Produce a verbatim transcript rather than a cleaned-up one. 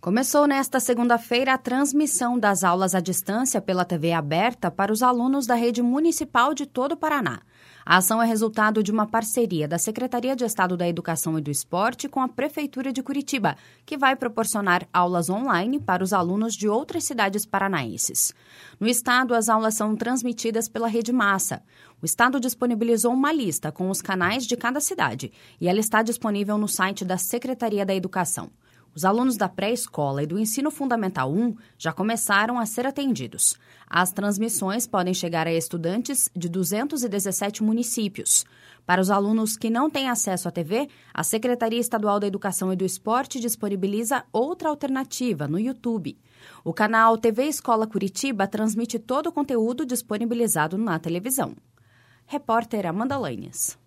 Começou nesta segunda-feira a transmissão das aulas à distância pela T V aberta para os alunos da rede municipal de todo o Paraná. A ação é resultado de uma parceria da Secretaria de Estado da Educação e do Esporte com a Prefeitura de Curitiba, que vai proporcionar aulas online para os alunos de outras cidades paranaenses. No estado, as aulas são transmitidas pela Rede Massa. O estado disponibilizou uma lista com os canais de cada cidade e ela está disponível no site da Secretaria da Educação. Os alunos da pré-escola e do ensino fundamental um já começaram a ser atendidos. As transmissões podem chegar a estudantes de duzentos e dezessete municípios. Para os alunos que não têm acesso à T V, a Secretaria Estadual da Educação e do Esporte disponibiliza outra alternativa no YouTube. O canal T V Escola Curitiba transmite todo o conteúdo disponibilizado na televisão. Repórter Amanda Lanes.